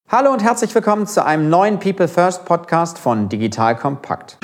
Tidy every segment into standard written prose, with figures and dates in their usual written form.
Hallo und herzlich willkommen zu einem neuen People First Podcast von Digital Kompakt.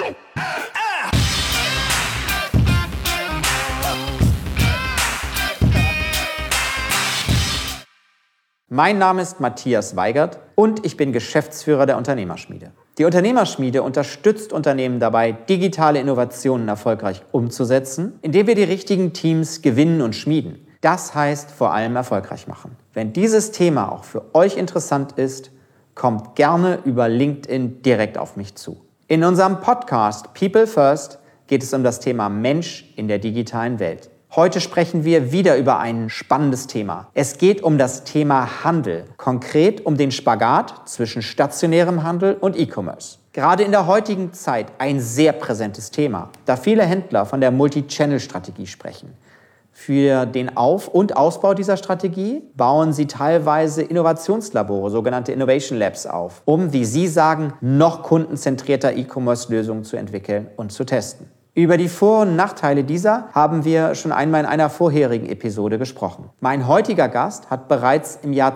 Mein Name ist Matthias Weigert und ich bin Geschäftsführer der Unternehmerschmiede. Die Unternehmerschmiede unterstützt Unternehmen dabei, digitale Innovationen erfolgreich umzusetzen, indem wir die richtigen Teams gewinnen und schmieden. Das heißt vor allem erfolgreich machen. Wenn dieses Thema auch für euch interessant ist, kommt gerne über LinkedIn direkt auf mich zu. In unserem Podcast People First geht es um das Thema Mensch in der digitalen Welt. Heute sprechen wir wieder über ein spannendes Thema. Es geht um das Thema Handel, konkret um den Spagat zwischen stationärem Handel und E-Commerce. Gerade in der heutigen Zeit ein sehr präsentes Thema, da viele Händler von der Multi-Channel-Strategie sprechen. Für den Auf- und Ausbau dieser Strategie bauen sie teilweise Innovationslabore, sogenannte Innovation Labs auf, um, wie sie sagen, noch kundenzentrierter E-Commerce-Lösungen zu entwickeln und zu testen. Über die Vor- und Nachteile dieser haben wir schon einmal in einer vorherigen Episode gesprochen. Mein heutiger Gast hat bereits im Jahr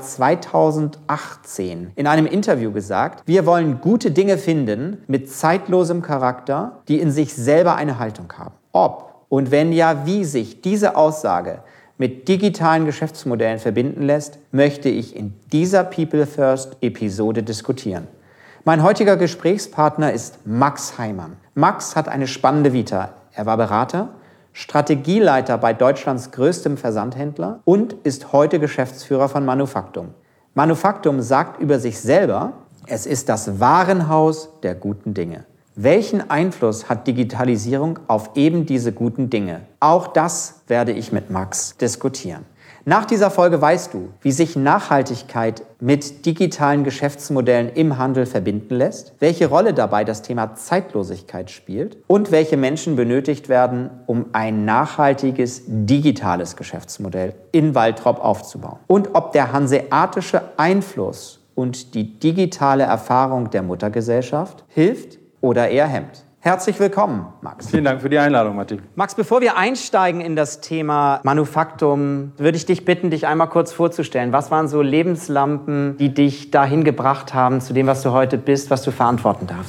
2018 in einem Interview gesagt, wir wollen gute Dinge finden mit zeitlosem Charakter, die in sich selber eine Haltung haben. Ob und wenn ja, wie sich diese Aussage mit digitalen Geschäftsmodellen verbinden lässt, möchte ich in dieser People First Episode diskutieren. Mein heutiger Gesprächspartner ist Max Heimann. Max hat eine spannende Vita. Er war Berater, Strategieleiter bei Deutschlands größtem Versandhändler und ist heute Geschäftsführer von Manufaktum. Manufaktum sagt über sich selber, es ist das Warenhaus der guten Dinge. Welchen Einfluss hat Digitalisierung auf eben diese guten Dinge? Auch das werde ich mit Max diskutieren. Nach dieser Folge weißt du, wie sich Nachhaltigkeit mit digitalen Geschäftsmodellen im Handel verbinden lässt, welche Rolle dabei das Thema Zeitlosigkeit spielt und welche Menschen benötigt werden, um ein nachhaltiges digitales Geschäftsmodell in Waltrop aufzubauen. Und ob der hanseatische Einfluss und die digitale Erfahrung der Muttergesellschaft hilft oder eher hemmt. Herzlich willkommen, Max. Vielen Dank für die Einladung, Matti. Max, bevor wir einsteigen in das Thema Manufaktum, würde ich dich bitten, dich einmal kurz vorzustellen. Was waren so Lebenslampen, die dich dahin gebracht haben, zu dem, was du heute bist, was du verantworten darfst?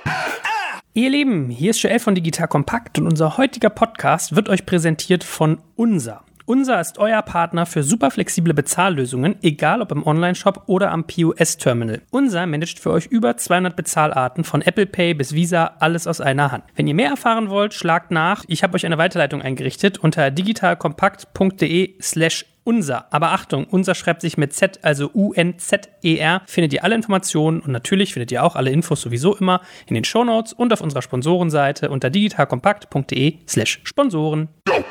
Ihr Lieben, hier ist Joel von Digital Kompakt und unser heutiger Podcast wird euch präsentiert von Unser. Unser ist euer Partner für super flexible Bezahllösungen, egal ob im Onlineshop oder am POS-Terminal. Unser managt für euch über 200 Bezahlarten, von Apple Pay bis Visa, alles aus einer Hand. Wenn ihr mehr erfahren wollt, schlagt nach. Ich habe euch eine Weiterleitung eingerichtet unter digitalkompakt.de/unser. Aber Achtung, Unser schreibt sich mit Z, also UNZER. Findet ihr alle Informationen und natürlich findet ihr auch alle Infos sowieso immer in den Shownotes und auf unserer Sponsorenseite unter digitalkompakt.de/Sponsoren.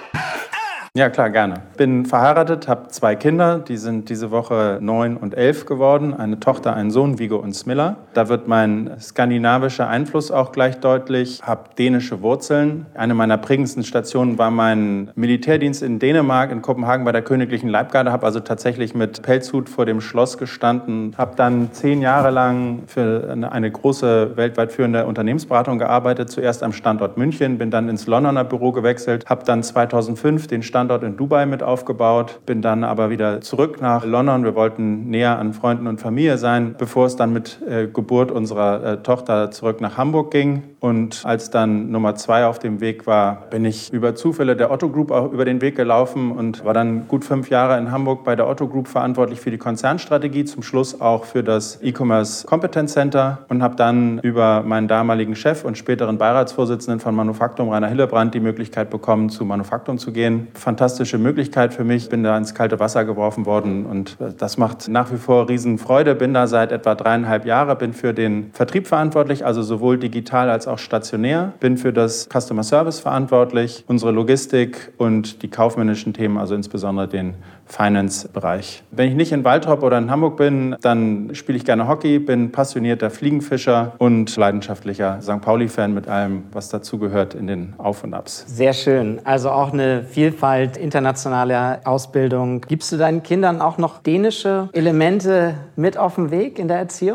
Ja, klar, gerne. Bin verheiratet, habe 2 Kinder, die sind diese Woche 9 und 11 geworden. Eine Tochter, einen Sohn, Viggo und Smilla. Da wird mein skandinavischer Einfluss auch gleich deutlich. Habe dänische Wurzeln. Eine meiner prägendsten Stationen war mein Militärdienst in Dänemark, in Kopenhagen bei der Königlichen Leibgarde. Habe also tatsächlich mit Pelzhut vor dem Schloss gestanden. Habe dann 10 Jahre lang für eine große, weltweit führende Unternehmensberatung gearbeitet. Zuerst am Standort München, bin dann ins Londoner Büro gewechselt. Habe dann 2005 den Standort in Dubai mit aufgebaut, bin dann aber wieder zurück nach London. Wir wollten näher an Freunden und Familie sein, bevor es dann mit Geburt unserer Tochter zurück nach Hamburg ging. Und als dann Nummer 2 auf dem Weg war, bin ich über Zufälle der Otto Group auch über den Weg gelaufen und war dann gut 5 Jahre in Hamburg bei der Otto Group verantwortlich für die Konzernstrategie, zum Schluss auch für das E-Commerce Competence Center und habe dann über meinen damaligen Chef und späteren Beiratsvorsitzenden von Manufaktum, Rainer Hillebrand, die Möglichkeit bekommen, zu Manufaktum zu gehen. Fantastische Möglichkeit für mich, bin da ins kalte Wasser geworfen worden und das macht nach wie vor Riesenfreude. Bin da seit etwa 3,5 Jahren, bin für den Vertrieb verantwortlich, also sowohl digital als auch stationär, bin für das Customer Service verantwortlich, unsere Logistik und die kaufmännischen Themen, also insbesondere den Finance-Bereich. Wenn ich nicht in Waltrop oder in Hamburg bin, dann spiele ich gerne Hockey, bin passionierter Fliegenfischer und leidenschaftlicher St. Pauli-Fan mit allem, was dazugehört in den Auf und Abs. Sehr schön. Also auch eine Vielfalt internationaler Ausbildung. Gibst du deinen Kindern auch noch dänische Elemente mit auf den Weg in der Erziehung?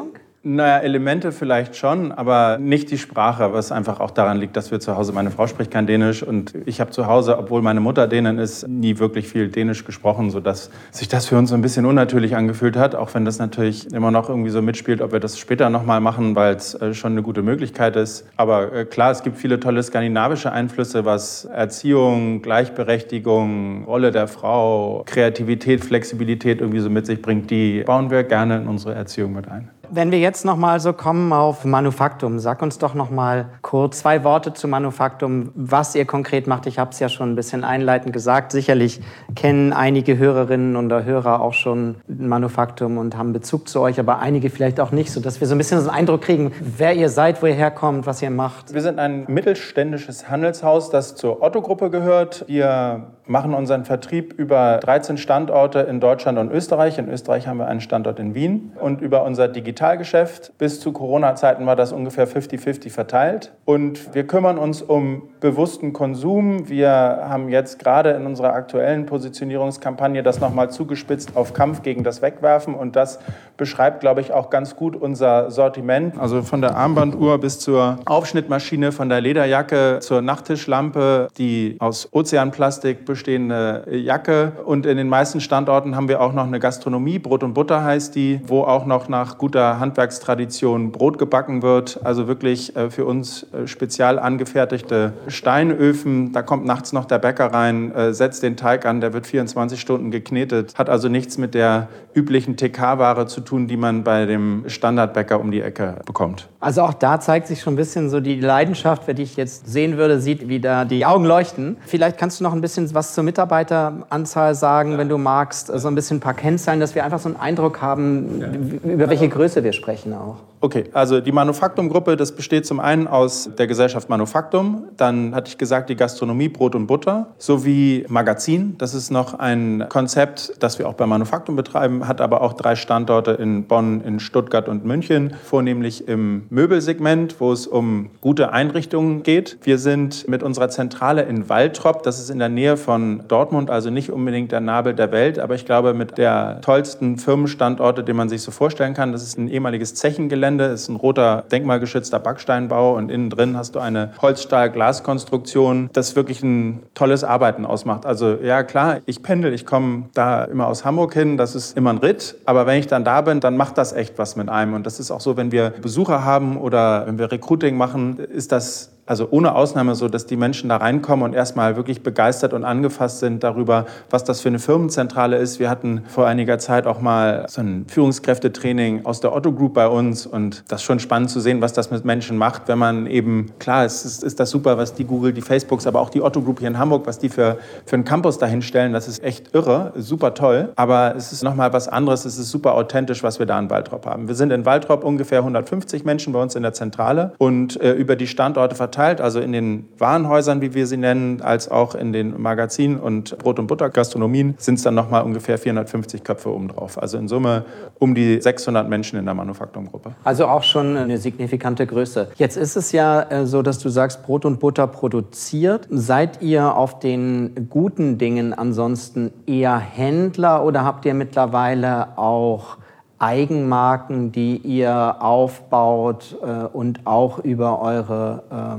Naja, Elemente vielleicht schon, aber nicht die Sprache, was einfach auch daran liegt, dass wir zu Hause, meine Frau spricht kein Dänisch und ich habe zu Hause, obwohl meine Mutter Dänin ist, nie wirklich viel Dänisch gesprochen, sodass sich das für uns so ein bisschen unnatürlich angefühlt hat, auch wenn das natürlich immer noch irgendwie so mitspielt, ob wir das später nochmal machen, weil es schon eine gute Möglichkeit ist. Aber klar, es gibt viele tolle skandinavische Einflüsse, was Erziehung, Gleichberechtigung, Rolle der Frau, Kreativität, Flexibilität irgendwie so mit sich bringt, die bauen wir gerne in unsere Erziehung mit ein. Wenn wir jetzt noch mal so kommen auf Manufaktum, sag uns doch noch mal kurz 2 Worte zu Manufaktum, was ihr konkret macht. Ich habe es ja schon ein bisschen einleitend gesagt. Sicherlich kennen einige Hörerinnen und Hörer auch schon Manufaktum und haben Bezug zu euch, aber einige vielleicht auch nicht, sodass wir so ein bisschen so einen Eindruck kriegen, wer ihr seid, wo ihr herkommt, was ihr macht. Wir sind ein mittelständisches Handelshaus, das zur Otto-Gruppe gehört. Wir machen unseren Vertrieb über 13 Standorte in Deutschland und Österreich. In Österreich haben wir einen Standort in Wien und über unser Digitalgeschäft. Bis zu Corona-Zeiten war das ungefähr 50-50 verteilt. Und wir kümmern uns um bewussten Konsum. Wir haben jetzt gerade in unserer aktuellen Positionierungskampagne das nochmal zugespitzt auf Kampf gegen das Wegwerfen. Und das beschreibt, glaube ich, auch ganz gut unser Sortiment. Also von der Armbanduhr bis zur Aufschnittmaschine, von der Lederjacke zur Nachttischlampe, die aus Ozeanplastik bestehende Jacke. Und in den meisten Standorten haben wir auch noch eine Gastronomie, Brot und Butter heißt die, wo auch noch nach guter Handwerkstradition Brot gebacken wird. Also wirklich für uns spezial angefertigte Steinöfen. Da kommt nachts noch der Bäcker rein, setzt den Teig an, der wird 24 Stunden geknetet. Hat also nichts mit der üblichen TK-Ware zu tun, die man bei dem Standardbäcker um die Ecke bekommt. Also auch da zeigt sich schon ein bisschen so die Leidenschaft, wenn ich jetzt sehen würde, sieht, wie da die Augen leuchten. Vielleicht kannst du noch ein bisschen was zur Mitarbeiteranzahl sagen, wenn du magst, so ein bisschen ein paar Kennzahlen, dass wir einfach so einen Eindruck haben, über welche Größe wir sprechen auch. Okay, also die Manufaktum-Gruppe, das besteht zum einen aus der Gesellschaft Manufaktum, dann hatte ich gesagt die Gastronomie Brot und Butter, sowie Magazin. Das ist noch ein Konzept, das wir auch bei Manufaktum betreiben, hat aber auch 3 Standorte in Bonn, in Stuttgart und München, vornehmlich im Möbelsegment, wo es um gute Einrichtungen geht. Wir sind mit unserer Zentrale in Waltrop, das ist in der Nähe von Dortmund, also nicht unbedingt der Nabel der Welt, aber ich glaube mit der tollsten Firmenstandorte, den man sich so vorstellen kann. Das ist ein ehemaliges Zechengelände, ist ein roter, denkmalgeschützter Backsteinbau und innen drin hast du eine Holzstahl-Glaskonstruktion, das wirklich ein tolles Arbeiten ausmacht. Also ja klar, ich pendel, ich komme da immer aus Hamburg hin, das ist immer ein Ritt, aber wenn ich dann da bin, dann macht das echt was mit einem und das ist auch so, wenn wir Besucher haben oder wenn wir Recruiting machen, ist das also ohne Ausnahme so, dass die Menschen da reinkommen und erstmal wirklich begeistert und angefasst sind darüber, was das für eine Firmenzentrale ist. Wir hatten vor einiger Zeit auch mal so ein Führungskräftetraining aus der Otto Group bei uns und das ist schon spannend zu sehen, was das mit Menschen macht, wenn man eben, klar, es ist das super, was die Google, die Facebooks, aber auch die Otto Group hier in Hamburg, was die für einen Campus dahinstellen, das ist echt irre, super toll, aber es ist nochmal was anderes, es ist super authentisch, was wir da in Waltrop haben. Wir sind in Waltrop ungefähr 150 Menschen bei uns in der Zentrale und über die Standorte verteilt, also in den Warenhäusern, wie wir sie nennen, als auch in den Magazinen und Brot- und Butter-Gastronomien sind es dann nochmal ungefähr 450 Köpfe obendrauf. Also in Summe um die 600 Menschen in der Manufaktumgruppe. Also auch schon eine signifikante Größe. Jetzt ist es ja so, dass du sagst, Brot und Butter produziert. Seid ihr auf den guten Dingen ansonsten eher Händler oder habt ihr mittlerweile auch Eigenmarken, die ihr aufbaut und auch über eure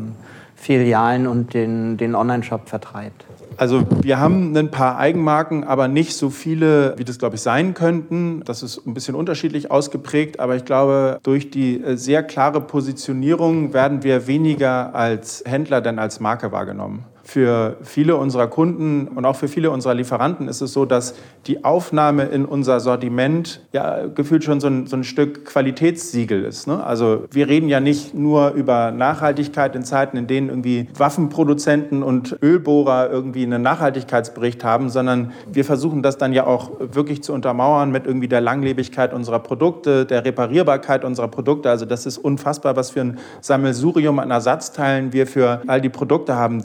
Filialen und den Online-Shop vertreibt? Also wir haben ein paar Eigenmarken, aber nicht so viele, wie das, glaube ich, sein könnten. Das ist ein bisschen unterschiedlich ausgeprägt, aber ich glaube, durch die sehr klare Positionierung werden wir weniger als Händler denn als Marke wahrgenommen. Für viele unserer Kunden und auch für viele unserer Lieferanten ist es so, dass die Aufnahme in unser Sortiment ja gefühlt schon so ein Stück Qualitätssiegel ist, ne? Also wir reden ja nicht nur über Nachhaltigkeit in Zeiten, in denen irgendwie Waffenproduzenten und Ölbohrer irgendwie einen Nachhaltigkeitsbericht haben, sondern wir versuchen das dann ja auch wirklich zu untermauern mit irgendwie der Langlebigkeit unserer Produkte, der Reparierbarkeit unserer Produkte. Also das ist unfassbar, was für ein Sammelsurium an Ersatzteilen wir für all die Produkte haben, die wir vertreiben.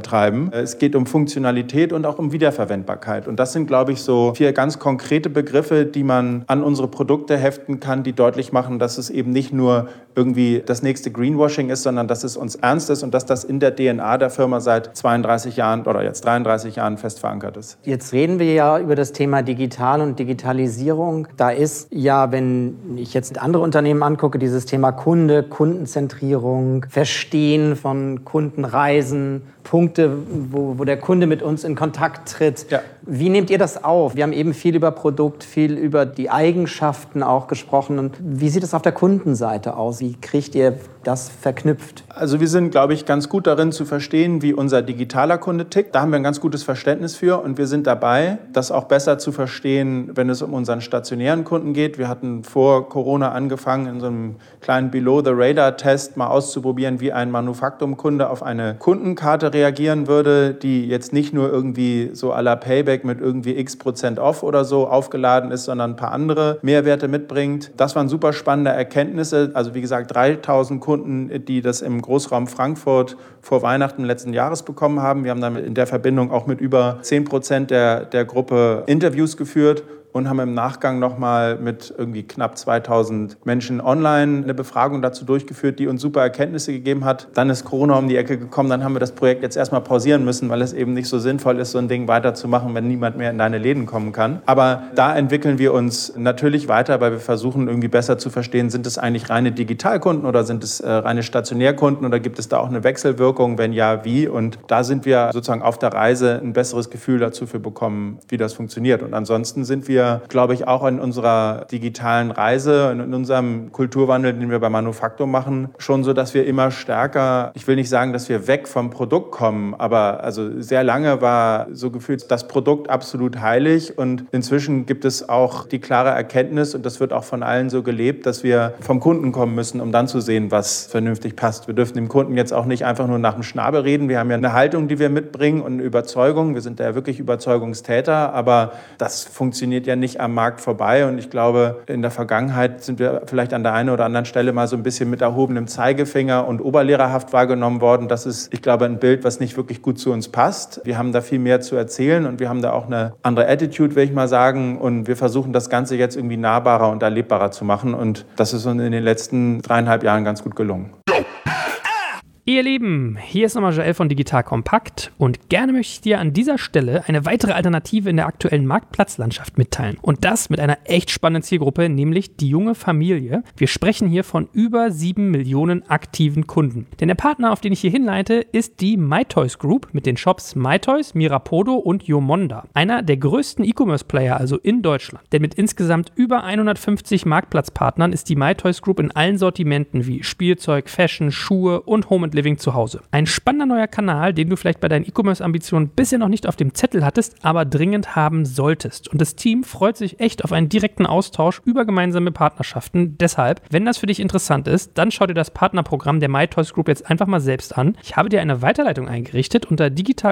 betreiben. Es geht um Funktionalität und auch um Wiederverwendbarkeit. Und das sind, glaube ich, so 4 ganz konkrete Begriffe, die man an unsere Produkte heften kann, die deutlich machen, dass es eben nicht nur irgendwie das nächste Greenwashing ist, sondern dass es uns ernst ist und dass das in der DNA der Firma seit 32 Jahren oder jetzt 33 Jahren fest verankert ist. Jetzt reden wir ja über das Thema Digital und Digitalisierung. Da ist ja, wenn ich jetzt andere Unternehmen angucke, dieses Thema Kunde, Kundenzentrierung, Verstehen von Kundenreisen, Punkte, wo der Kunde mit uns in Kontakt tritt. Ja. Wie nehmt ihr das auf? Wir haben eben viel über Produkt, viel über die Eigenschaften auch gesprochen. Und wie sieht es auf der Kundenseite aus? Wie kriegt ihr das verknüpft? Also wir sind, glaube ich, ganz gut darin zu verstehen, wie unser digitaler Kunde tickt. Da haben wir ein ganz gutes Verständnis für und wir sind dabei, das auch besser zu verstehen, wenn es um unseren stationären Kunden geht. Wir hatten vor Corona angefangen, in so einem kleinen Below-the-Radar-Test mal auszuprobieren, wie ein Manufaktumkunde auf eine Kundenkarte reagieren würde, die jetzt nicht nur irgendwie so à la Payback mit irgendwie x% off oder so aufgeladen ist, sondern ein paar andere Mehrwerte mitbringt. Das waren super spannende Erkenntnisse. Also wie gesagt, 3000 Kunden, die das im Großraum Frankfurt vor Weihnachten letzten Jahres bekommen haben. Wir haben dann in der Verbindung auch mit über 10% der Gruppe Interviews geführt und haben im Nachgang nochmal mit irgendwie knapp 2000 Menschen online eine Befragung dazu durchgeführt, die uns super Erkenntnisse gegeben hat. Dann ist Corona um die Ecke gekommen, dann haben wir das Projekt jetzt erstmal pausieren müssen, weil es eben nicht so sinnvoll ist, so ein Ding weiterzumachen, wenn niemand mehr in deine Läden kommen kann. Aber da entwickeln wir uns natürlich weiter, weil wir versuchen irgendwie besser zu verstehen, sind es eigentlich reine Digitalkunden oder sind es reine Stationärkunden oder gibt es da auch eine Wechselwirkung, wenn ja, wie? Und da sind wir sozusagen auf der Reise, ein besseres Gefühl dazu für bekommen, wie das funktioniert. Und ansonsten sind wir, glaube ich, auch in unserer digitalen Reise, in unserem Kulturwandel, den wir bei Manufaktum machen, schon so, dass wir immer stärker, ich will nicht sagen, dass wir weg vom Produkt kommen, aber also sehr lange war so gefühlt das Produkt absolut heilig und inzwischen gibt es auch die klare Erkenntnis und das wird auch von allen so gelebt, dass wir vom Kunden kommen müssen, um dann zu sehen, was vernünftig passt. Wir dürfen dem Kunden jetzt auch nicht einfach nur nach dem Schnabel reden. Wir haben ja eine Haltung, die wir mitbringen und eine Überzeugung. Wir sind da ja wirklich Überzeugungstäter, aber das funktioniert ja nicht am Markt vorbei und ich glaube, in der Vergangenheit sind wir vielleicht an der einen oder anderen Stelle mal so ein bisschen mit erhobenem Zeigefinger und oberlehrerhaft wahrgenommen worden. Das ist, ich glaube, ein Bild, was nicht wirklich gut zu uns passt. Wir haben da viel mehr zu erzählen und wir haben da auch eine andere Attitude, will ich mal sagen, und wir versuchen das Ganze jetzt irgendwie nahbarer und erlebbarer zu machen und das ist uns in den letzten 3,5 Jahren ganz gut gelungen. Ihr Lieben, hier ist nochmal Joel von Digital Kompakt und gerne möchte ich dir an dieser Stelle eine weitere Alternative in der aktuellen Marktplatzlandschaft mitteilen. Und das mit einer echt spannenden Zielgruppe, nämlich die junge Familie. Wir sprechen hier von über 7 Millionen aktiven Kunden. Denn der Partner, auf den ich hier hinleite, ist die MyToys Group mit den Shops MyToys, Mirapodo und Yomonda. Einer der größten E-Commerce-Player also in Deutschland. Denn mit insgesamt über 150 Marktplatzpartnern ist die MyToys Group in allen Sortimenten wie Spielzeug, Fashion, Schuhe und Home & Living zu Hause. Ein spannender neuer Kanal, den du vielleicht bei deinen E-Commerce-Ambitionen bisher noch nicht auf dem Zettel hattest, aber dringend haben solltest. Und das Team freut sich echt auf einen direkten Austausch über gemeinsame Partnerschaften. Deshalb, wenn das für dich interessant ist, dann schau dir das Partnerprogramm der MyToys Group jetzt einfach mal selbst an. Ich habe dir eine Weiterleitung eingerichtet unter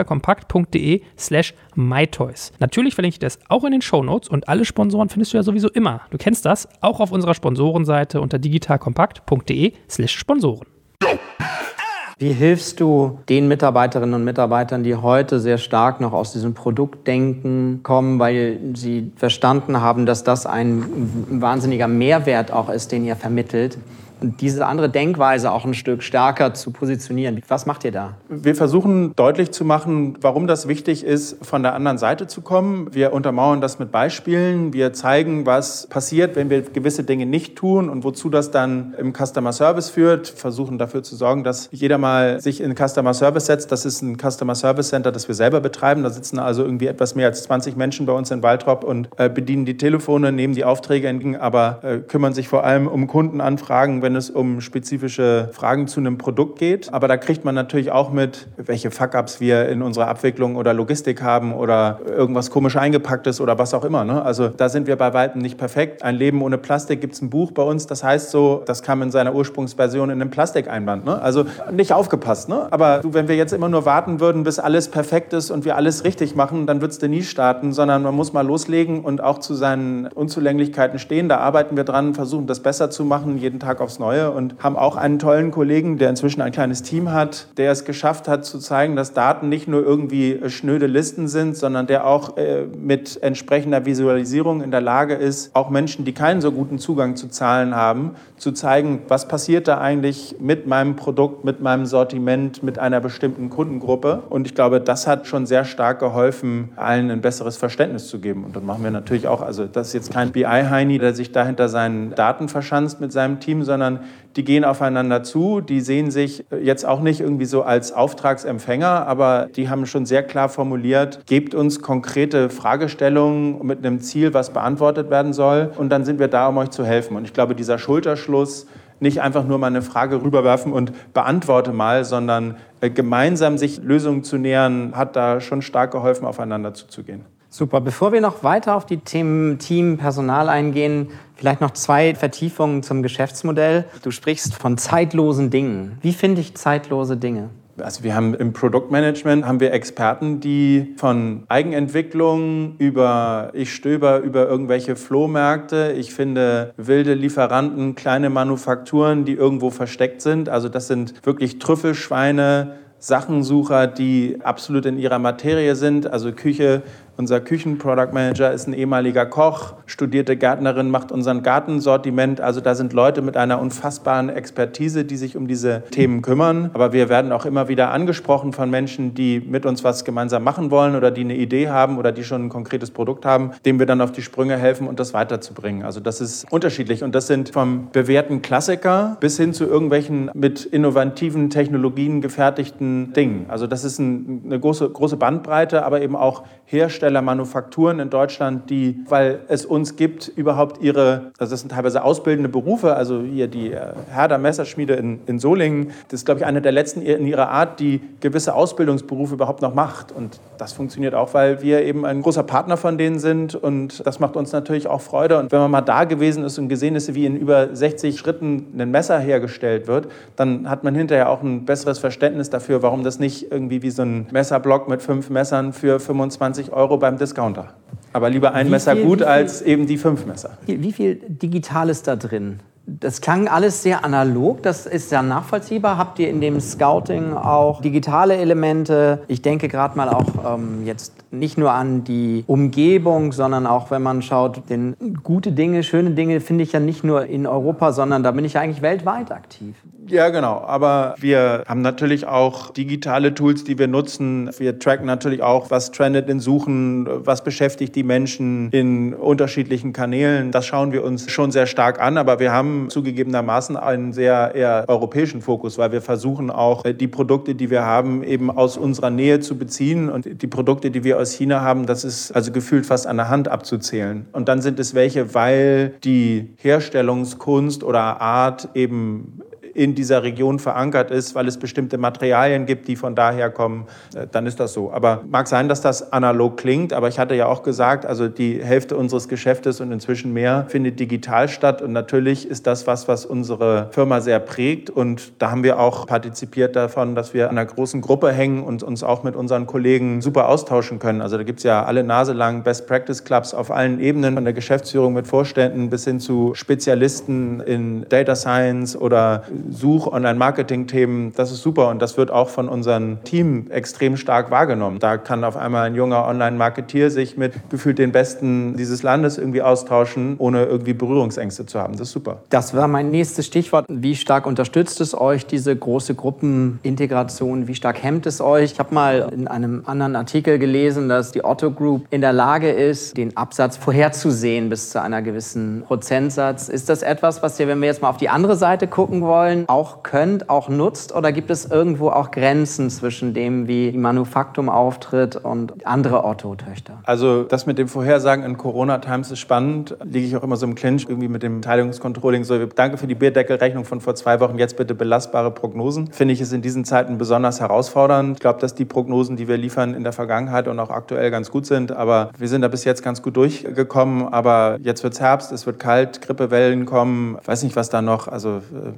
digitalkompakt.de/mytoys. Natürlich verlinke ich das auch in den Shownotes und alle Sponsoren findest du ja sowieso immer. Du kennst das, auch auf unserer Sponsorenseite unter digitalkompakt.de/Sponsoren. Wie hilfst du den Mitarbeiterinnen und Mitarbeitern, die heute sehr stark noch aus diesem Produktdenken kommen, weil sie verstanden haben, dass das ein wahnsinniger Mehrwert auch ist, den ihr vermittelt? Und diese andere Denkweise auch ein Stück stärker zu positionieren. Was macht ihr da? Wir versuchen deutlich zu machen, warum das wichtig ist, von der anderen Seite zu kommen. Wir untermauern das mit Beispielen. Wir zeigen, was passiert, wenn wir gewisse Dinge nicht tun und wozu das dann im Customer Service führt. Versuchen dafür zu sorgen, dass jeder mal sich in Customer Service setzt. Das ist ein Customer Service Center, das wir selber betreiben. Da sitzen also irgendwie etwas mehr als 20 Menschen bei uns in Waltrop und bedienen die Telefone, nehmen die Aufträge entgegen, aber kümmern sich vor allem um Kundenanfragen, wenn es um spezifische Fragen zu einem Produkt geht. Aber da kriegt man natürlich auch mit, welche Fuck-ups wir in unserer Abwicklung oder Logistik haben oder irgendwas komisch eingepacktes oder was auch immer. Ne? Also da sind wir bei weitem nicht perfekt. Ein Leben ohne Plastik gibt es ein Buch bei uns, das heißt so, das kam in seiner Ursprungsversion in einem Plastikeinband. Ne? Also nicht aufgepasst. Ne? Aber wenn wir jetzt immer nur warten würden, bis alles perfekt ist und wir alles richtig machen, dann würdest du nie starten, sondern man muss mal loslegen und auch zu seinen Unzulänglichkeiten stehen. Da arbeiten wir dran, versuchen das besser zu machen, jeden Tag aufs aufs Neue und haben auch einen tollen Kollegen, der inzwischen ein kleines Team hat, der es geschafft hat zu zeigen, dass Daten nicht nur irgendwie schnöde Listen sind, sondern der auch mit entsprechender Visualisierung in der Lage ist, auch Menschen, die keinen so guten Zugang zu Zahlen haben, zu zeigen, was passiert da eigentlich mit meinem Produkt, mit meinem Sortiment, mit einer bestimmten Kundengruppe. Und ich glaube, das hat schon sehr stark geholfen, allen ein besseres Verständnis zu geben. Und dann machen wir natürlich auch, also das ist jetzt kein BI-Heini, der sich da hinter seinen Daten verschanzt mit seinem Team, sondern die gehen aufeinander zu, die sehen sich jetzt auch nicht irgendwie so als Auftragsempfänger, aber die haben schon sehr klar formuliert, gebt uns konkrete Fragestellungen mit einem Ziel, was beantwortet werden soll und dann sind wir da, um euch zu helfen. Und ich glaube, dieser Schulterschluss, nicht einfach nur mal eine Frage rüberwerfen und beantworte mal, sondern gemeinsam sich Lösungen zu nähern, hat da schon stark geholfen, aufeinander zuzugehen. Super. Bevor wir noch weiter auf die Themen Team, Personal eingehen, vielleicht noch 2 Vertiefungen zum Geschäftsmodell. Du sprichst von zeitlosen Dingen. Wie finde ich zeitlose Dinge? Also wir haben im Produktmanagement haben wir Experten, die von Eigenentwicklung über ich stöber über irgendwelche Flohmärkte, ich finde wilde Lieferanten, kleine Manufakturen, die irgendwo versteckt sind. Also das sind wirklich Trüffelschweine, Sachensucher, die absolut in ihrer Materie sind. Also Küche. Unser Küchen-Product-Manager ist ein ehemaliger Koch, studierte Gärtnerin, macht unseren Gartensortiment. Also da sind Leute mit einer unfassbaren Expertise, die sich um diese Themen kümmern. Aber wir werden auch immer wieder angesprochen von Menschen, die mit uns was gemeinsam machen wollen oder die eine Idee haben oder die schon ein konkretes Produkt haben, dem wir dann auf die Sprünge helfen und das weiterzubringen. Also das ist unterschiedlich und das sind vom bewährten Klassiker bis hin zu irgendwelchen mit innovativen Technologien gefertigten Dingen. Also das ist eine große Bandbreite, aber eben auch Hersteller, Manufakturen in Deutschland, die, weil es uns gibt, überhaupt also das sind teilweise ausbildende Berufe, also hier die Herder Messerschmiede in Solingen, das ist, glaube ich, eine der letzten in ihrer Art, die gewisse Ausbildungsberufe überhaupt noch macht. Und das funktioniert auch, weil wir eben ein großer Partner von denen sind und das macht uns natürlich auch Freude. Und wenn man mal da gewesen ist und gesehen ist, wie in über 60 Schritten ein Messer hergestellt wird, dann hat man hinterher auch ein besseres Verständnis dafür, warum das nicht irgendwie wie so ein Messerblock mit 5 Messern für 25 € beim Discounter. Aber lieber ein Messer gut als eben die 5 Messer. Wie viel digital ist da drin? Das klang alles sehr analog, das ist ja nachvollziehbar. Habt ihr in dem Scouting auch digitale Elemente? Ich denke gerade mal auch jetzt nicht nur an die Umgebung, sondern auch, wenn man schaut, denn gute Dinge, schöne Dinge finde ich ja nicht nur in Europa, sondern da bin ich ja eigentlich weltweit aktiv. Ja, genau. Aber wir haben natürlich auch digitale Tools, die wir nutzen. Wir tracken natürlich auch, was trendet in Suchen, was beschäftigt die Menschen in unterschiedlichen Kanälen. Das schauen wir uns schon sehr stark an. Aber wir haben zugegebenermaßen einen sehr eher europäischen Fokus, weil wir versuchen auch, die Produkte, die wir haben, eben aus unserer Nähe zu beziehen. Und die Produkte, die wir aus China haben, das ist also gefühlt fast an der Hand abzuzählen. Und dann sind es welche, weil die Herstellungskunst oder Art eben in dieser Region verankert ist, weil es bestimmte Materialien gibt, die von daher kommen, dann ist das so. Aber mag sein, dass das analog klingt, aber ich hatte ja auch gesagt, also die Hälfte unseres Geschäftes und inzwischen mehr findet digital statt und natürlich ist das was unsere Firma sehr prägt und da haben wir auch partizipiert davon, dass wir an einer großen Gruppe hängen und uns auch mit unseren Kollegen super austauschen können. Also da gibt es ja alle Nase lang Best Practice Clubs auf allen Ebenen, von der Geschäftsführung mit Vorständen bis hin zu Spezialisten in Data Science oder Online-Marketing-Themen, das ist super und das wird auch von unserem Team extrem stark wahrgenommen. Da kann auf einmal ein junger Online-Marketier sich mit gefühlt den Besten dieses Landes irgendwie austauschen, ohne irgendwie Berührungsängste zu haben. Das ist super. Das war mein nächstes Stichwort. Wie stark unterstützt es euch, diese große Gruppenintegration? Wie stark hemmt es euch? Ich habe mal in einem anderen Artikel gelesen, dass die Otto Group in der Lage ist, den Absatz vorherzusehen bis zu einer gewissen Prozentsatz. Ist das etwas, was ihr, wenn wir jetzt mal auf die andere Seite gucken wollen, auch könnt, auch nutzt? Oder gibt es irgendwo auch Grenzen zwischen dem, wie die Manufaktum auftritt und andere Otto-Töchter? Also das mit dem Vorhersagen in Corona-Times ist spannend. Liege ich auch immer so im Clinch irgendwie mit dem Beteiligungscontrolling. So, danke für die Bierdeckelrechnung von vor 2 Wochen, jetzt bitte belastbare Prognosen. Finde ich es in diesen Zeiten besonders herausfordernd. Ich glaube, dass die Prognosen, die wir liefern in der Vergangenheit und auch aktuell ganz gut sind. Aber wir sind da bis jetzt ganz gut durchgekommen. Aber jetzt wird's Herbst, es wird kalt, Grippewellen kommen. Ich weiß nicht, was da noch. Also wir haben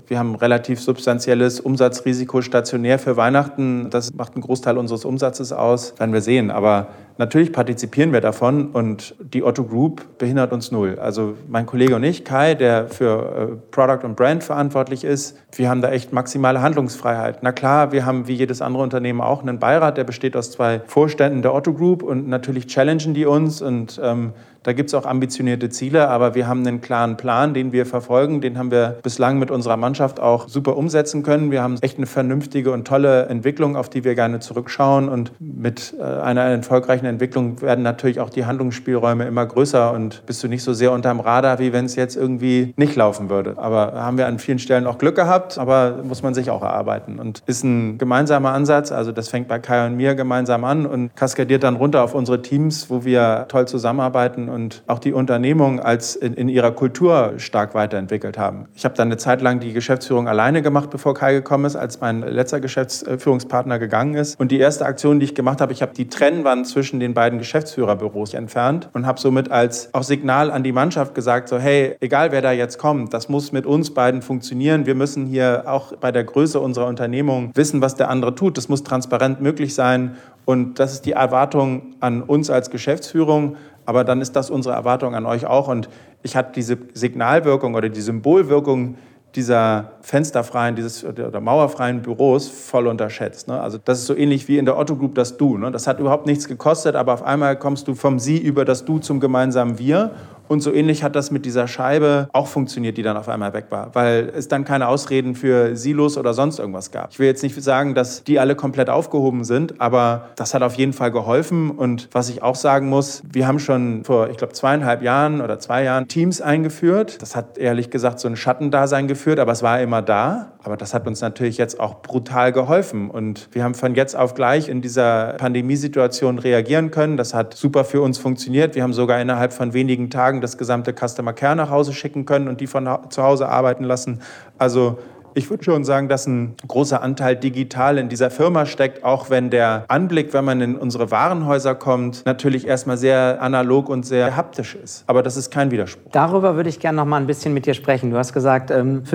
relativ substanzielles Umsatzrisiko stationär für Weihnachten. Das macht einen Großteil unseres Umsatzes aus. Werden wir sehen. Aber natürlich partizipieren wir davon und die Otto Group behindert uns null. Also mein Kollege und ich, Kai, der für Product und Brand verantwortlich ist, wir haben da echt maximale Handlungsfreiheit. Na klar, wir haben wie jedes andere Unternehmen auch einen Beirat, der besteht aus 2 Vorständen der Otto Group und natürlich challengen die uns und da gibt es auch ambitionierte Ziele, aber wir haben einen klaren Plan, den wir verfolgen. Den haben wir bislang mit unserer Mannschaft auch super umsetzen können. Wir haben echt eine vernünftige und tolle Entwicklung, auf die wir gerne zurückschauen. Und mit einer erfolgreichen Entwicklung werden natürlich auch die Handlungsspielräume immer größer und bist du nicht so sehr unterm Radar, wie wenn es jetzt irgendwie nicht laufen würde. Aber haben wir an vielen Stellen auch Glück gehabt, aber muss man sich auch erarbeiten. Und ist ein gemeinsamer Ansatz, also das fängt bei Kai und mir gemeinsam an und kaskadiert dann runter auf unsere Teams, wo wir toll zusammenarbeiten und auch die Unternehmung als in ihrer Kultur stark weiterentwickelt haben. Ich habe dann eine Zeit lang die Geschäftsführung alleine gemacht, bevor Kai gekommen ist, als mein letzter Geschäftsführungspartner gegangen ist. Und die erste Aktion, die ich gemacht habe, ich habe die Trennwand zwischen den beiden Geschäftsführerbüros entfernt und habe somit als auch Signal an die Mannschaft gesagt, so hey, egal wer da jetzt kommt, das muss mit uns beiden funktionieren. Wir müssen hier auch bei der Größe unserer Unternehmung wissen, was der andere tut. Das muss transparent möglich sein. Und das ist die Erwartung an uns als Geschäftsführung. Aber dann ist das unsere Erwartung an euch auch. Und ich hatte diese Signalwirkung oder die Symbolwirkung dieser fensterfreien, oder mauerfreien Büros voll unterschätzt. Ne? Also das ist so ähnlich wie in der Otto Group das Du. Ne? Das hat überhaupt nichts gekostet, aber auf einmal kommst du vom Sie über das Du zum gemeinsamen Wir. Und so ähnlich hat das mit dieser Scheibe auch funktioniert, die dann auf einmal weg war, weil es dann keine Ausreden für Silos oder sonst irgendwas gab. Ich will jetzt nicht sagen, dass die alle komplett aufgehoben sind, aber das hat auf jeden Fall geholfen. Und was ich auch sagen muss, wir haben schon vor, ich glaube, 2,5 Jahren oder 2 Jahren Teams eingeführt. Das hat ehrlich gesagt so ein Schattendasein geführt, aber es war immer da. Aber das hat uns natürlich jetzt auch brutal geholfen. Und wir haben von jetzt auf gleich in dieser Pandemiesituation reagieren können. Das hat super für uns funktioniert. Wir haben sogar innerhalb von wenigen Tagen das gesamte Customer Care nach Hause schicken können und die von zu Hause arbeiten lassen. Also ich würde schon sagen, dass ein großer Anteil digital in dieser Firma steckt, auch wenn der Anblick, wenn man in unsere Warenhäuser kommt, natürlich erstmal sehr analog und sehr haptisch ist. Aber das ist kein Widerspruch. Darüber würde ich gerne noch mal ein bisschen mit dir sprechen. Du hast gesagt,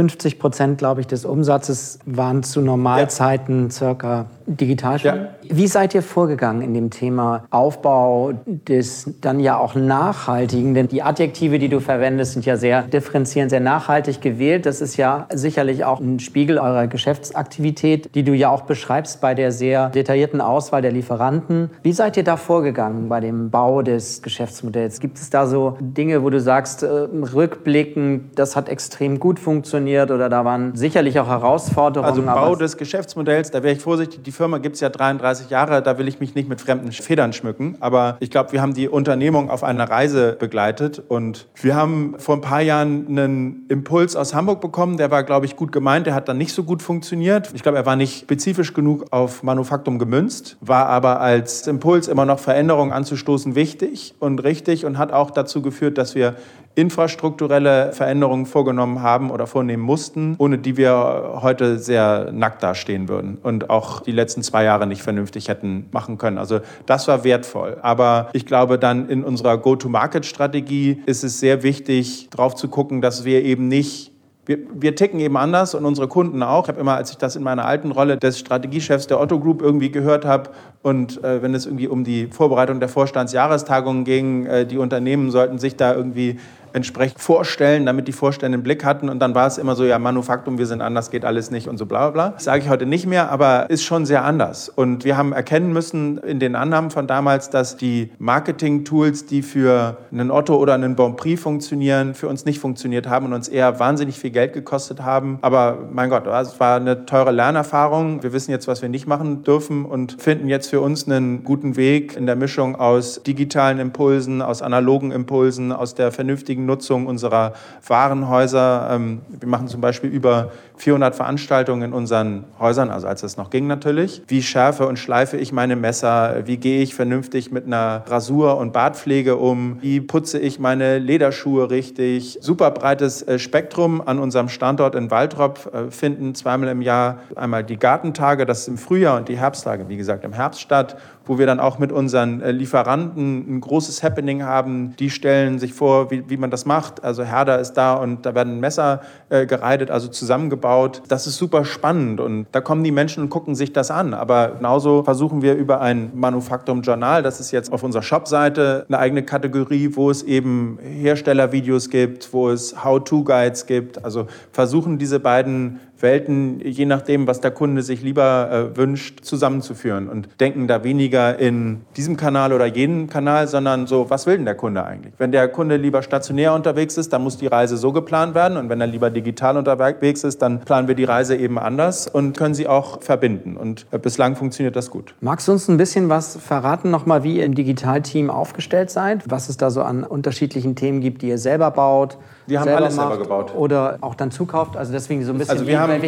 50%, glaube ich, des Umsatzes waren zu Normalzeiten circa digital schon. Ja. Wie seid ihr vorgegangen in dem Thema Aufbau des dann ja auch nachhaltigen? Denn die Adjektive, die du verwendest, sind ja sehr differenzierend, sehr nachhaltig gewählt. Das ist ja sicherlich auch ein Spiegel eurer Geschäftsaktivität, die du ja auch beschreibst bei der sehr detaillierten Auswahl der Lieferanten. Wie seid ihr da vorgegangen bei dem Bau des Geschäftsmodells? Gibt es da so Dinge, wo du sagst, rückblickend, das hat extrem gut funktioniert oder da waren sicherlich auch Herausforderungen? Also Bau des Geschäftsmodells, da wäre ich vorsichtig. Die Firma gibt es ja 33 Jahre, da will ich mich nicht mit fremden Federn schmücken. Aber ich glaube, wir haben die Unternehmung auf einer Reise begleitet und wir haben vor ein paar Jahren einen Impuls aus Hamburg bekommen, der war, glaube ich, gut gemeint, der hat dann nicht so gut funktioniert. Ich glaube, er war nicht spezifisch genug auf Manufaktum gemünzt, war aber als Impuls immer noch Veränderungen anzustoßen wichtig und richtig und hat auch dazu geführt, dass wir infrastrukturelle Veränderungen vorgenommen haben oder vornehmen mussten, ohne die wir heute sehr nackt dastehen würden und auch die letzten 2 Jahre nicht vernünftig hätten machen können. Also das war wertvoll. Aber ich glaube, dann in unserer Go-to-Market-Strategie ist es sehr wichtig, drauf zu gucken, dass wir eben nicht wir ticken eben anders und unsere Kunden auch. Ich habe immer, als ich das in meiner alten Rolle des Strategiechefs der Otto Group irgendwie gehört habe und wenn es irgendwie um die Vorbereitung der Vorstandsjahrestagungen ging, die Unternehmen sollten sich da irgendwie entsprechend vorstellen, damit die Vorstände einen Blick hatten. Und dann war es immer so, ja, Manufaktum, wir sind anders, geht alles nicht und so bla bla bla. Das sage ich heute nicht mehr, aber ist schon sehr anders. Und wir haben erkennen müssen in den Annahmen von damals, dass die Marketing-Tools, die für einen Otto oder einen Bonprix funktionieren, für uns nicht funktioniert haben und uns eher wahnsinnig viel Geld gekostet haben. Aber mein Gott, es war eine teure Lernerfahrung. Wir wissen jetzt, was wir nicht machen dürfen und finden jetzt für uns einen guten Weg in der Mischung aus digitalen Impulsen, aus analogen Impulsen, aus der vernünftigen Nutzung unserer Warenhäuser. Wir machen zum Beispiel über 400 Veranstaltungen in unseren Häusern, also als es noch ging natürlich. Wie schärfe und schleife ich meine Messer? Wie gehe ich vernünftig mit einer Rasur- und Bartpflege um? Wie putze ich meine Lederschuhe richtig? Super breites Spektrum an unserem Standort in Waltrop finden 2-mal im Jahr einmal die Gartentage, das ist im Frühjahr, und die Herbsttage, wie gesagt, im Herbst statt, wo wir dann auch mit unseren Lieferanten ein großes Happening haben. Die stellen sich vor, wie man das macht. Also Herder ist da und da werden Messer gereitet, also zusammengebaut. Das ist super spannend und da kommen die Menschen und gucken sich das an. Aber genauso versuchen wir über ein Manufaktum Journal, das ist jetzt auf unserer Shopseite eine eigene Kategorie, wo es eben Herstellervideos gibt, wo es How-to-Guides gibt. Also versuchen diese beiden Welten, je nachdem, was der Kunde sich lieber wünscht, zusammenzuführen und denken da weniger in diesem Kanal oder jenem Kanal, sondern so, was will denn der Kunde eigentlich? Wenn der Kunde lieber stationär unterwegs ist, dann muss die Reise so geplant werden und wenn er lieber digital unterwegs ist, dann planen wir die Reise eben anders und können sie auch verbinden und bislang funktioniert das gut. Magst du uns ein bisschen was verraten, nochmal, wie ihr im Digitalteam aufgestellt seid? Was es da so an unterschiedlichen Themen gibt, die ihr selber baut? Wir haben alles selber gebaut. Oder auch dann zukauft, also deswegen so ein bisschen... Also wir haben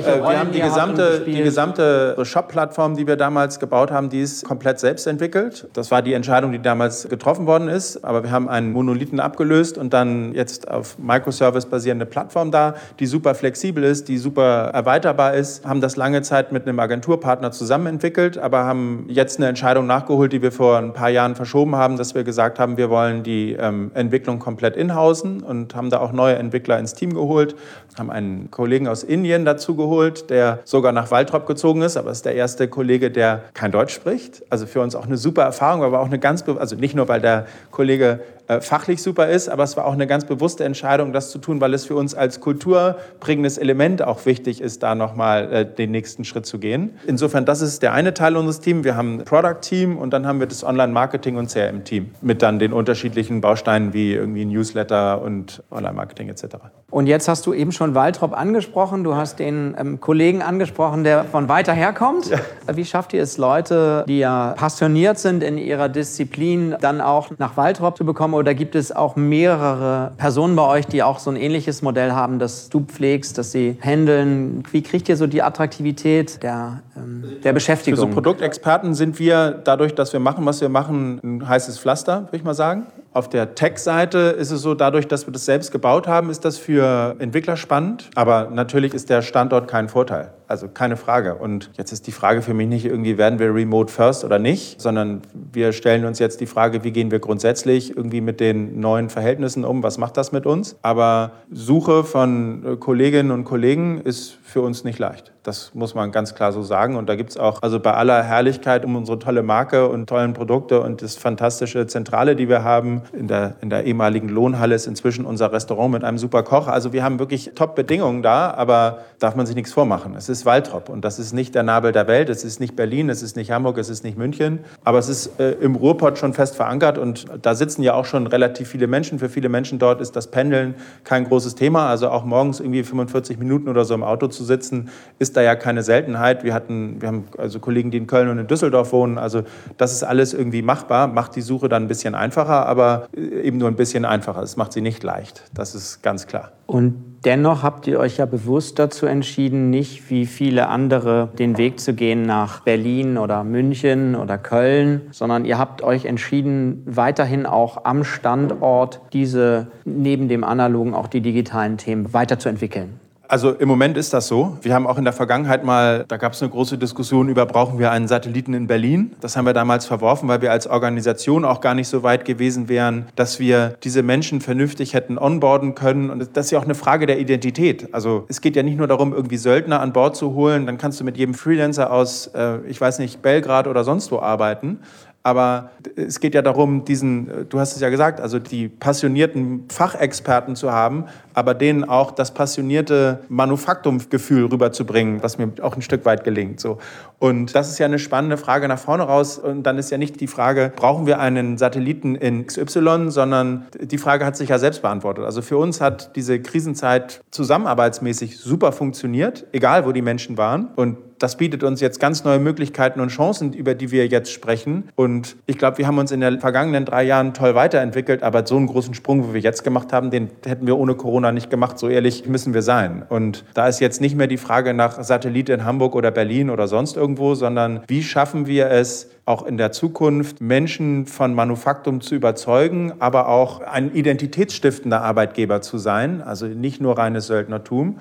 die gesamte Shop-Plattform, die wir damals gebaut haben, die ist komplett selbst entwickelt. Das war die Entscheidung, die damals getroffen worden ist. Aber wir haben einen Monolithen abgelöst und dann jetzt auf Microservice basierende Plattform da, die super flexibel ist, die super erweiterbar ist. Haben das lange Zeit mit einem Agenturpartner zusammen entwickelt, aber haben jetzt eine Entscheidung nachgeholt, die wir vor ein paar Jahren verschoben haben, dass wir gesagt haben, wir wollen die Entwicklung komplett in-housen und haben da auch neue Entwickler ins Team geholt. Haben einen Kollegen aus Indien dazu geholt, der sogar nach Waltrop gezogen ist, aber ist der erste Kollege, der kein Deutsch spricht. Also für uns auch eine super Erfahrung, aber auch eine also nicht nur, weil der Kollege fachlich super ist, aber es war auch eine ganz bewusste Entscheidung, das zu tun, weil es für uns als kulturbringendes Element auch wichtig ist, da nochmal den nächsten Schritt zu gehen. Insofern, das ist der eine Teil unseres Teams. Wir haben ein Product-Team und dann haben wir das Online-Marketing- und CRM-Team mit dann den unterschiedlichen Bausteinen wie irgendwie Newsletter und Online-Marketing etc. Und jetzt hast du eben schon Waltrop angesprochen. Du hast den Kollegen angesprochen, der von weiter her kommt. Ja. Wie schafft ihr es, Leute, die ja passioniert sind in ihrer Disziplin, dann auch nach Waltrop zu bekommen? Oder gibt es auch mehrere Personen bei euch, die auch so ein ähnliches Modell haben, das du pflegst, dass sie handeln? Wie kriegt ihr so die Attraktivität der Beschäftigung? Für so Produktexperten sind wir, dadurch, dass wir machen, was wir machen, ein heißes Pflaster, würde ich mal sagen. Auf der Tech-Seite ist es so, dadurch, dass wir das selbst gebaut haben, ist das für Entwickler spannend. Aber natürlich ist der Standort kein Vorteil. Also keine Frage. Und jetzt ist die Frage für mich nicht irgendwie, werden wir remote first oder nicht, sondern wir stellen uns jetzt die Frage, wie gehen wir grundsätzlich irgendwie mit den neuen Verhältnissen um, was macht das mit uns? Aber Suche von Kolleginnen und Kollegen ist für uns nicht leicht. Das muss man ganz klar so sagen. Und da gibt es auch, also bei aller Herrlichkeit um unsere tolle Marke und tollen Produkte und das fantastische Zentrale, die wir haben, in der ehemaligen Lohnhalle ist inzwischen unser Restaurant mit einem super Koch. Also wir haben wirklich Top-Bedingungen da, aber darf man sich nichts vormachen. Es ist Waltrop und das ist nicht der Nabel der Welt, es ist nicht Berlin, es ist nicht Hamburg, es ist nicht München, aber es ist im Ruhrpott schon fest verankert und da sitzen ja auch schon relativ viele Menschen. Für viele Menschen dort ist das Pendeln kein großes Thema, also auch morgens irgendwie 45 Minuten oder so im Auto zu sitzen, ist da ja keine Seltenheit. Wir haben also Kollegen, die in Köln und in Düsseldorf wohnen, also das ist alles irgendwie machbar, macht die Suche dann ein bisschen einfacher, aber eben nur ein bisschen einfacher. Es macht sie nicht leicht, das ist ganz klar. Und dennoch habt ihr euch ja bewusst dazu entschieden, nicht wie viele andere den Weg zu gehen nach Berlin oder München oder Köln, sondern ihr habt euch entschieden, weiterhin auch am Standort diese neben dem Analogen auch die digitalen Themen weiterzuentwickeln. Also im Moment ist das so. Wir haben auch in der Vergangenheit mal, da gab es eine große Diskussion über, brauchen wir einen Satelliten in Berlin? Das haben wir damals verworfen, weil wir als Organisation auch gar nicht so weit gewesen wären, dass wir diese Menschen vernünftig hätten onboarden können. Und das ist ja auch eine Frage der Identität. Also es geht ja nicht nur darum, irgendwie Söldner an Bord zu holen. Dann kannst du mit jedem Freelancer aus, ich weiß nicht, Belgrad oder sonst wo arbeiten. Aber es geht ja darum, du hast es ja gesagt, also die passionierten Fachexperten zu haben, aber denen auch das passionierte Manufaktumgefühl rüberzubringen, was mir auch ein Stück weit gelingt. So. Und das ist ja eine spannende Frage nach vorne raus. Und dann ist ja nicht die Frage, brauchen wir einen Satelliten in XY, sondern die Frage hat sich ja selbst beantwortet. Also für uns hat diese Krisenzeit zusammenarbeitsmäßig super funktioniert, egal wo die Menschen waren. Und das bietet uns jetzt ganz neue Möglichkeiten und Chancen, über die wir jetzt sprechen. Und ich glaube, wir haben uns in den vergangenen 3 Jahren toll weiterentwickelt. Aber so einen großen Sprung, wie wir jetzt gemacht haben, den hätten wir ohne Corona nicht gemacht. So ehrlich müssen wir sein. Und da ist jetzt nicht mehr die Frage nach Satellit in Hamburg oder Berlin oder sonst irgendwo, sondern wie schaffen wir es, auch in der Zukunft Menschen von Manufaktum zu überzeugen, aber auch ein identitätsstiftender Arbeitgeber zu sein, also nicht nur reines Söldnertum.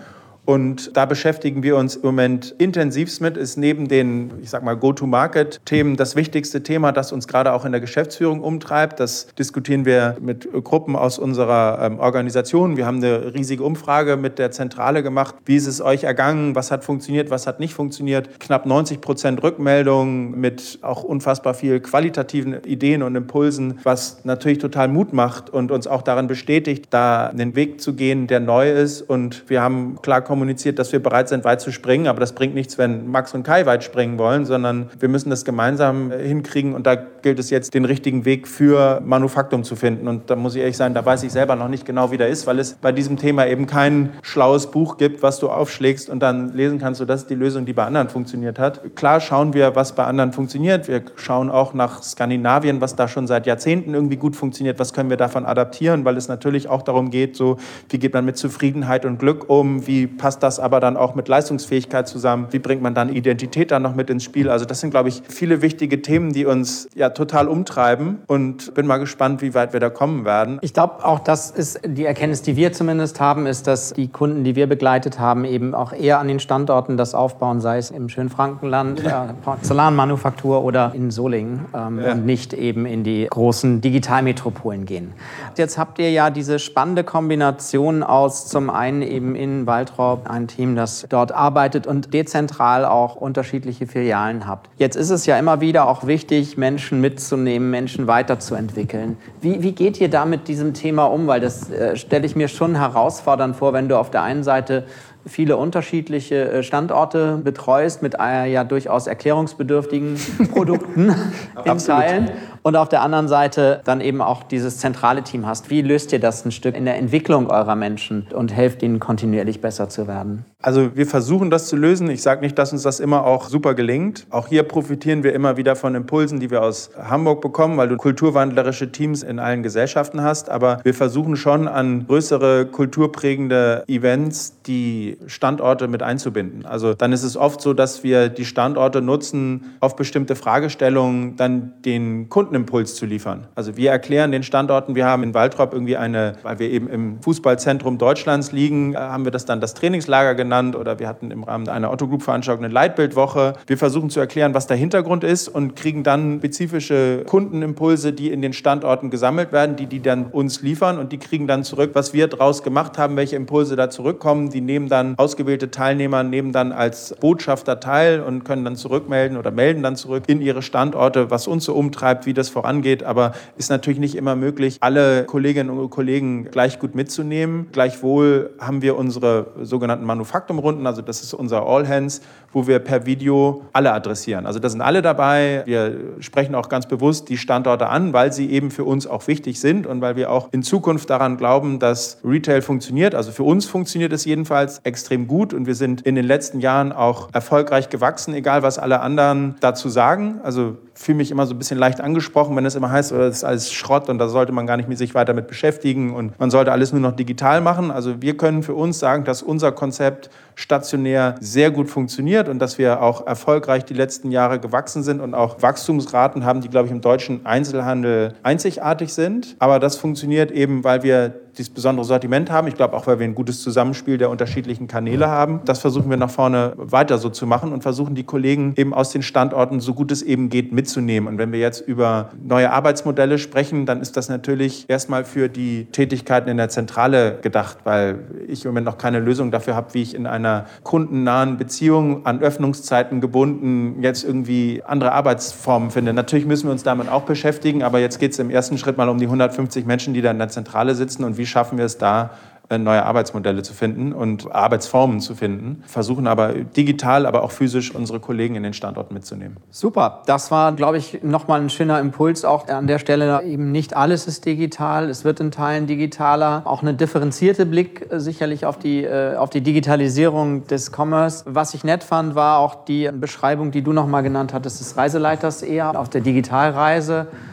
Und da beschäftigen wir uns im Moment intensivst mit, ist neben den, ich sag mal, Go-to-Market-Themen das wichtigste Thema, das uns gerade auch in der Geschäftsführung umtreibt. Das diskutieren wir mit Gruppen aus unserer Organisation. Wir haben eine riesige Umfrage mit der Zentrale gemacht. Wie ist es euch ergangen? Was hat funktioniert? Was hat nicht funktioniert? Knapp 90% Rückmeldungen mit auch unfassbar viel qualitativen Ideen und Impulsen, was natürlich total Mut macht und uns auch darin bestätigt, da einen Weg zu gehen, der neu ist. Und wir haben klar kommuniziert, dass wir bereit sind, weit zu springen. Aber das bringt nichts, wenn Max und Kai weit springen wollen, sondern wir müssen das gemeinsam hinkriegen. Und da gilt es jetzt, den richtigen Weg für Manufaktum zu finden. Und da muss ich ehrlich sagen, da weiß ich selber noch nicht genau, wie der ist, weil es bei diesem Thema eben kein schlaues Buch gibt, was du aufschlägst und dann lesen kannst, so das ist die Lösung, die bei anderen funktioniert hat. Klar schauen wir, was bei anderen funktioniert. Wir schauen auch nach Skandinavien, was da schon seit Jahrzehnten irgendwie gut funktioniert. Was können wir davon adaptieren, weil es natürlich auch darum geht, so wie geht man mit Zufriedenheit und Glück um, wie passt das aber dann auch mit Leistungsfähigkeit zusammen, wie bringt man dann Identität dann noch mit ins Spiel. Also das sind, glaube ich, viele wichtige Themen, die uns ja total umtreiben und bin mal gespannt, wie weit wir da kommen werden. Ich glaube, auch das ist die Erkenntnis, die wir zumindest haben, ist, dass die Kunden, die wir begleitet haben, eben auch eher an den Standorten das aufbauen, sei es im schönen Frankenland, Porzellanmanufaktur oder in Solingen und nicht eben in die großen Digitalmetropolen gehen. Jetzt habt ihr ja diese spannende Kombination aus zum einen eben in Waltrop ein Team, das dort arbeitet und dezentral auch unterschiedliche Filialen habt. Jetzt ist es ja immer wieder auch wichtig, Menschen mitzunehmen, Menschen weiterzuentwickeln. Wie geht ihr da mit diesem Thema um? Weil das stelle ich mir schon herausfordernd vor, wenn du auf der einen Seite viele unterschiedliche Standorte betreust mit ja durchaus erklärungsbedürftigen Produkten in Teilen und auf der anderen Seite dann eben auch dieses zentrale Team hast. Wie löst ihr das ein Stück in der Entwicklung eurer Menschen und helft ihnen kontinuierlich besser zu werden? Also wir versuchen das zu lösen. Ich sage nicht, dass uns das immer auch super gelingt. Auch hier profitieren wir immer wieder von Impulsen, die wir aus Hamburg bekommen, weil du kulturwandlerische Teams in allen Gesellschaften hast. Aber wir versuchen schon an größere kulturprägende Events die Standorte mit einzubinden. Also dann ist es oft so, dass wir die Standorte nutzen, auf bestimmte Fragestellungen dann den Kundenimpuls zu liefern. Also wir erklären den Standorten, wir haben in Waltrop irgendwie weil wir eben im Fußballzentrum Deutschlands liegen, haben wir das dann das Trainingslager genannt oder wir hatten im Rahmen einer Otto Group Veranstaltung eine Leitbildwoche. Wir versuchen zu erklären, was der Hintergrund ist und kriegen dann spezifische Kundenimpulse, die in den Standorten gesammelt werden, die dann uns liefern und die kriegen dann zurück, was wir draus gemacht haben, welche Impulse da zurückkommen. Die nehmen dann ausgewählte Teilnehmer als Botschafter teil und können dann zurückmelden oder melden dann zurück in ihre Standorte, was uns so umtreibt, wie das vorangeht. Aber ist natürlich nicht immer möglich, alle Kolleginnen und Kollegen gleich gut mitzunehmen. Gleichwohl haben wir unsere sogenannten Manufaktumrunden, also das ist unser All Hands, wo wir per Video alle adressieren. Also da sind alle dabei. Wir sprechen auch ganz bewusst die Standorte an, weil sie eben für uns auch wichtig sind und weil wir auch in Zukunft daran glauben, dass Retail funktioniert. Also für uns funktioniert es jedenfalls extrem gut und wir sind in den letzten Jahren auch erfolgreich gewachsen, egal was alle anderen dazu sagen. Also fühle mich immer so ein bisschen leicht angesprochen, wenn es immer heißt, das ist alles Schrott und da sollte man gar nicht sich weiter mit beschäftigen und man sollte alles nur noch digital machen. Also wir können für uns sagen, dass unser Konzept stationär sehr gut funktioniert und dass wir auch erfolgreich die letzten Jahre gewachsen sind und auch Wachstumsraten haben, die, glaube ich, im deutschen Einzelhandel einzigartig sind. Aber das funktioniert eben, weil wir dieses besondere Sortiment haben. Ich glaube auch, weil wir ein gutes Zusammenspiel der unterschiedlichen Kanäle haben. Das versuchen wir nach vorne weiter so zu machen und versuchen die Kollegen eben aus den Standorten, so gut es eben geht, mitzunehmen. Und wenn wir jetzt über neue Arbeitsmodelle sprechen, dann ist das natürlich erstmal für die Tätigkeiten in der Zentrale gedacht, weil ich im Moment noch keine Lösung dafür habe, wie ich in einer kundennahen Beziehung an Öffnungszeiten gebunden jetzt irgendwie andere Arbeitsformen finde. Natürlich müssen wir uns damit auch beschäftigen, aber jetzt geht es im ersten Schritt mal um die 150 Menschen, die da in der Zentrale sitzen und wie schaffen wir es da, neue Arbeitsmodelle zu finden und Arbeitsformen zu finden, versuchen aber digital, aber auch physisch unsere Kollegen in den Standorten mitzunehmen. Super, das war, glaube ich, nochmal ein schöner Impuls auch an der Stelle. Eben nicht alles ist digital, es wird in Teilen digitaler. Auch eine differenzierte Blick sicherlich auf die Digitalisierung des Commerce. Was ich nett fand, war auch die Beschreibung, die du nochmal genannt hattest, des Reiseleiters eher auf der Digitalreise.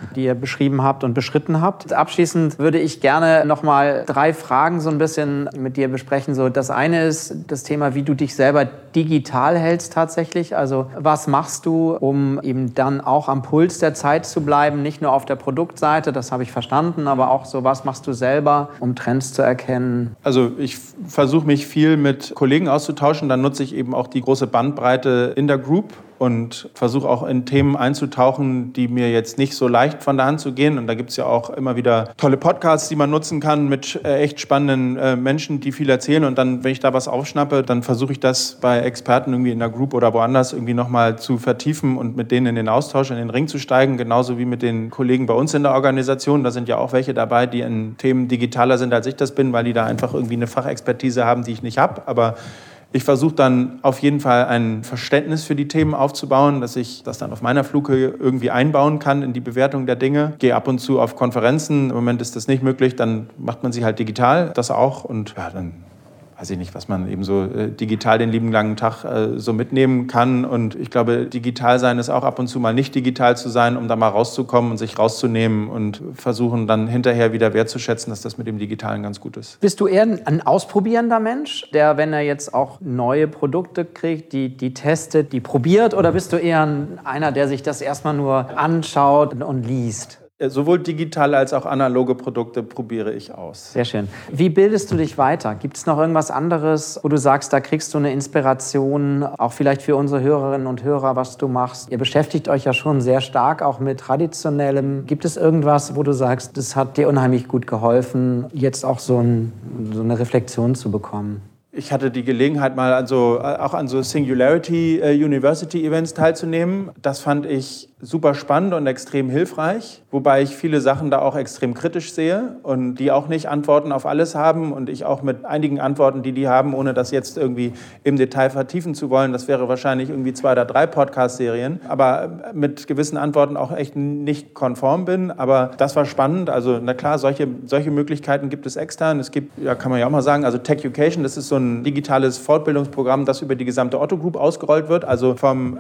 die ihr beschrieben habt und beschritten habt. Abschließend würde ich gerne nochmal 3 Fragen so ein bisschen mit dir besprechen. So, das eine ist das Thema, wie du dich selber digital hältst tatsächlich. Also was machst du, um eben dann auch am Puls der Zeit zu bleiben, nicht nur auf der Produktseite, das habe ich verstanden, aber auch so, was machst du selber, um Trends zu erkennen? Also ich versuche mich viel mit Kollegen auszutauschen, dann nutze ich eben auch die große Bandbreite in der Group und versuche auch in Themen einzutauchen, die mir jetzt nicht so leicht von der Hand zu gehen. Und da gibt es ja auch immer wieder tolle Podcasts, die man nutzen kann mit echt spannenden Menschen, die viel erzählen. Und dann, wenn ich da was aufschnappe, dann versuche ich das bei Experten irgendwie in der Group oder woanders irgendwie nochmal zu vertiefen und mit denen in den Austausch, in den Ring zu steigen. Genauso wie mit den Kollegen bei uns in der Organisation. Da sind ja auch welche dabei, die in Themen digitaler sind, als ich das bin, weil die da einfach irgendwie eine Fachexpertise haben, die ich nicht habe. Aber ich versuche dann auf jeden Fall ein Verständnis für die Themen aufzubauen, dass ich das dann auf meiner Flughöhe irgendwie einbauen kann in die Bewertung der Dinge. Gehe ab und zu auf Konferenzen. Im Moment ist das nicht möglich, dann macht man sie halt digital, das auch. Und ja, dann weiß ich nicht, was man eben so digital den lieben langen Tag so mitnehmen kann. Und ich glaube, digital sein ist auch ab und zu mal nicht digital zu sein, um da mal rauszukommen und sich rauszunehmen und versuchen dann hinterher wieder wertzuschätzen, dass das mit dem Digitalen ganz gut ist. Bist du eher ein ausprobierender Mensch, der, wenn er jetzt auch neue Produkte kriegt, die testet, die probiert? Oder bist du eher einer, der sich das erstmal nur anschaut und liest? Sowohl digitale als auch analoge Produkte probiere ich aus. Sehr schön. Wie bildest du dich weiter? Gibt es noch irgendwas anderes, wo du sagst, da kriegst du eine Inspiration, auch vielleicht für unsere Hörerinnen und Hörer, was du machst? Ihr beschäftigt euch ja schon sehr stark auch mit Traditionellem. Gibt es irgendwas, wo du sagst, das hat dir unheimlich gut geholfen, jetzt auch so eine Reflexion zu bekommen? Ich hatte die Gelegenheit, mal auch an so Singularity University Events teilzunehmen. Das fand ich super spannend und extrem hilfreich, wobei ich viele Sachen da auch extrem kritisch sehe und die auch nicht Antworten auf alles haben und ich auch mit einigen Antworten, die haben, ohne das jetzt irgendwie im Detail vertiefen zu wollen, das wäre wahrscheinlich irgendwie 2 oder 3 Podcast-Serien, aber mit gewissen Antworten auch echt nicht konform bin, aber das war spannend, also na klar, solche Möglichkeiten gibt es extern, es gibt, ja kann man ja auch mal sagen, also Techucation, das ist so ein digitales Fortbildungsprogramm, das über die gesamte Otto Group ausgerollt wird, also vom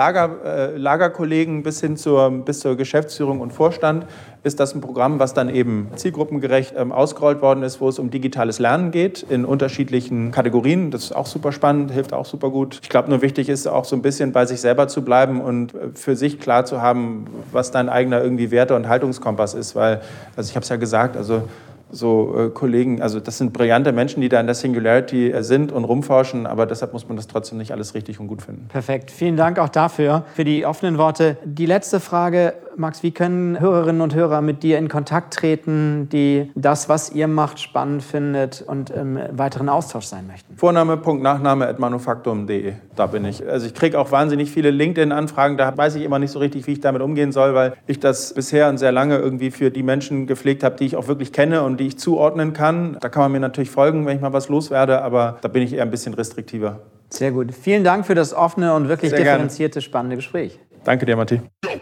Lagerkollegen bis zur Geschäftsführung und Vorstand ist das ein Programm, was dann eben zielgruppengerecht ausgerollt worden ist, wo es um digitales Lernen geht in unterschiedlichen Kategorien. Das ist auch super spannend, hilft auch super gut. Ich glaube, nur wichtig ist auch so ein bisschen bei sich selber zu bleiben und für sich klar zu haben, was dein eigener irgendwie Werte- und Haltungskompass ist, weil, also ich habe es ja gesagt, also so Kollegen, also das sind brillante Menschen, die da in der Singularity sind und rumforschen, aber deshalb muss man das trotzdem nicht alles richtig und gut finden. Perfekt. Vielen Dank auch dafür, für die offenen Worte. Die letzte Frage, Max, wie können Hörerinnen und Hörer mit dir in Kontakt treten, die das, was ihr macht, spannend findet und im weiteren Austausch sein möchten? Vorname.nachname@manufaktum.de, da bin ich. Also ich kriege auch wahnsinnig viele LinkedIn-Anfragen, da weiß ich immer nicht so richtig, wie ich damit umgehen soll, weil ich das bisher und sehr lange irgendwie für die Menschen gepflegt habe, die ich auch wirklich kenne und die ich zuordnen kann. Da kann man mir natürlich folgen, wenn ich mal was loswerde, aber da bin ich eher ein bisschen restriktiver. Sehr gut. Vielen Dank für das offene und wirklich differenzierte, spannende Gespräch. Danke dir, Matti.